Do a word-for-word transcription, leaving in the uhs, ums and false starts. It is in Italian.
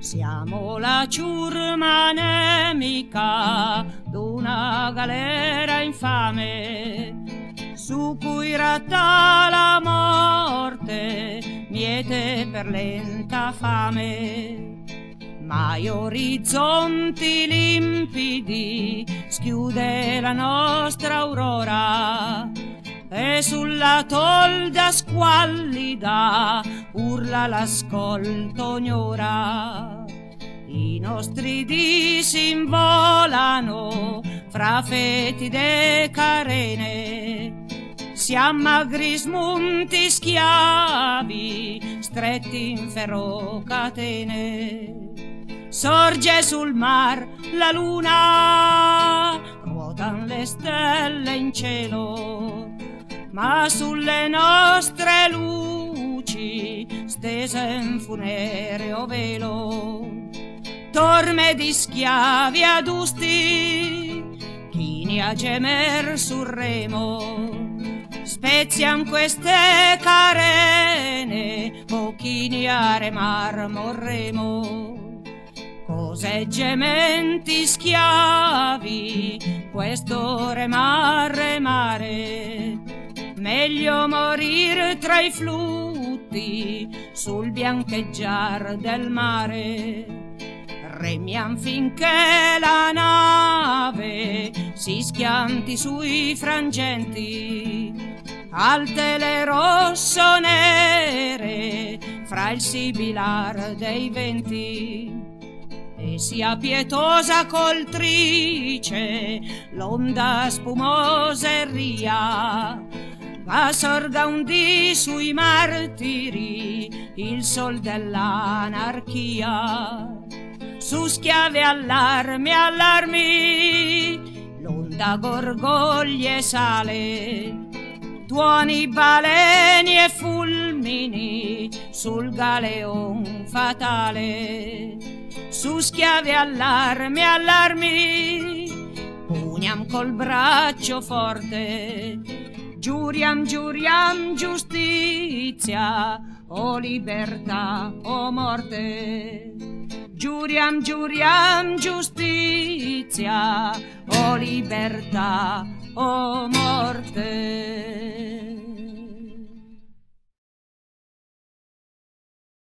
Siamo la ciurma nemica d'una galera infame, su cui ratta la morte, miete per lenta fame. Mai orizzonti limpidi schiude la nostra aurora, e sulla tolda squallida urla l'ascolto ognora. I nostri dì s'involano fra fetide carene, siamo magri smunti schiavi stretti in ferro catene. Sorge sul mar la luna, ruotan le stelle in cielo, ma sulle nostre luci stese in funereo velo. Torme di schiavi adusti, chini a gemer sul remo, spezian queste carene, o chini a remar morremo. Cos'è gementi schiavi, questo remar remare, meglio morir tra i flutti sul biancheggiar del mare. Remiam finché la nave si schianti sui frangenti, alte le rosso-nere fra il sibilar dei venti. E sia pietosa coltrice l'onda spumosa e ria, ma sorga un dì sui martiri il sol dell'anarchia. Su schiave allarmi, allarmi, l'onda gorgoglie sale, tuoni baleni e fulmini sul galeon fatale. Su schiave allarmi, allarmi, puniam col braccio forte, giuriam, giuriam giustizia, o libertà o morte. Giuriam, giuriam giustizia, o libertà o morte.